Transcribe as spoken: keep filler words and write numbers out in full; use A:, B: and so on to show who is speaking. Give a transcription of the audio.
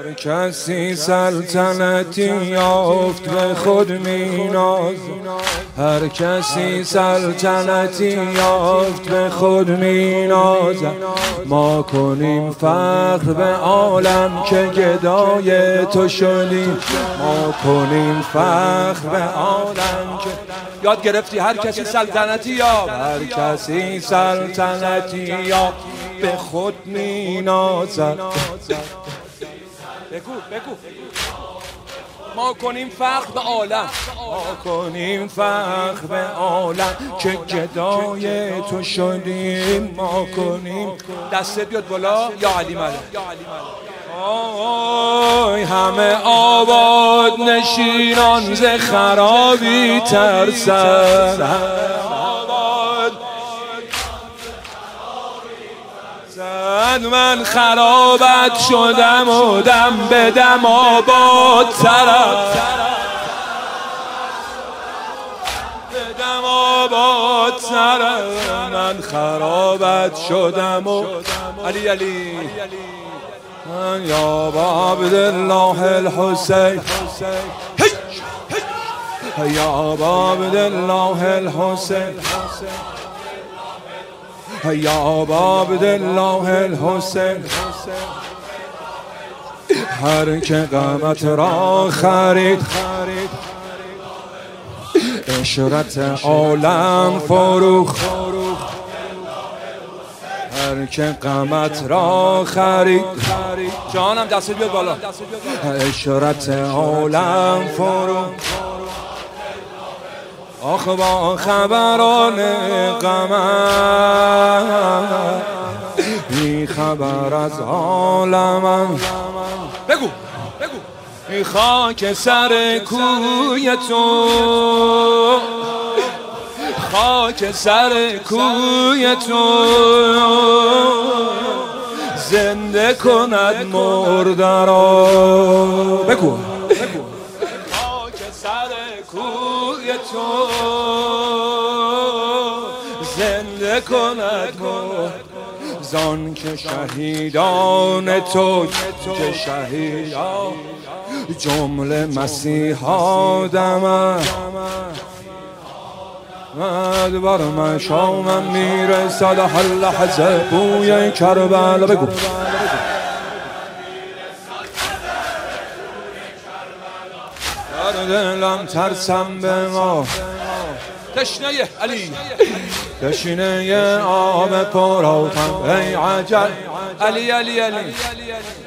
A: هر کسی سلطنتی یافت به خود مینازد، هر کسی سلطنتی یافت به خود مینازد. ما کنیم فخر به عالم که گدای تو شدیم، ما کنیم فخر به عالم که یاد گرفتی. هر کسی سلطنتی یافت، هر کسی سلطنتی یافت به خود مینازد. بگو بگو ما کنیم فخر به عالم، ما کنیم فخر به عالم که گدای تو شدیم. ما کنیم دستت بیاد بالا یا علی مله. آی همه آباد نشینان ز خرابی ترسن، من خرابت شدم و دم به دم آباد ترم، به دم آباد ترم. من خرابت شدم و علی علی یا با عبدالله الحسین، یا با عبدالله الحسین، یا با عبدالله الحسین. هر که قامت را خرید اشرت عالم فروخت، هر که قامت را خرید جانم دست بیاد بالا، اشرت عالم فروخت. آخ با خبران قمر بی خبر از عالمم. بگو بگو ای خاک سر کوی تو، خاک سر کوی تو زنده کند مرده را. بگو خاک سر کوی تو زنده کند مرده. زان که شهیدان تو که شهیدان جمله مسیحا دمند مد بر مشامم میرسد هر لحظه بوی کربلا. بگو در دلم ترسم به ما تشنه علی، تشنه آب پرآتم ای عجل. علی علی علی